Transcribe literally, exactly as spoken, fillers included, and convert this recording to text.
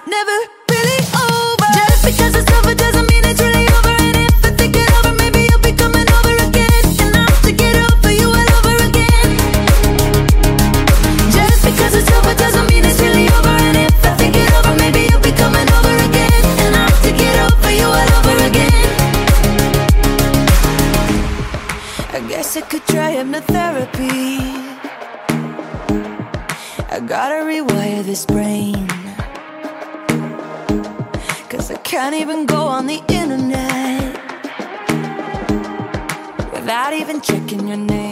never really over. Just because it's over doesn't mean it's really over. And if I think it over, maybe you'll be coming over again. And I'll have to get over you all over again. Just because it's over doesn't mean it's really over. And if I think it over, maybe you'll be coming over again. And I'll have to get over you all over again. I guess I could try hypnotherapy. I gotta rewire this brain, 'cause I can't even go on the internet without even checking your name.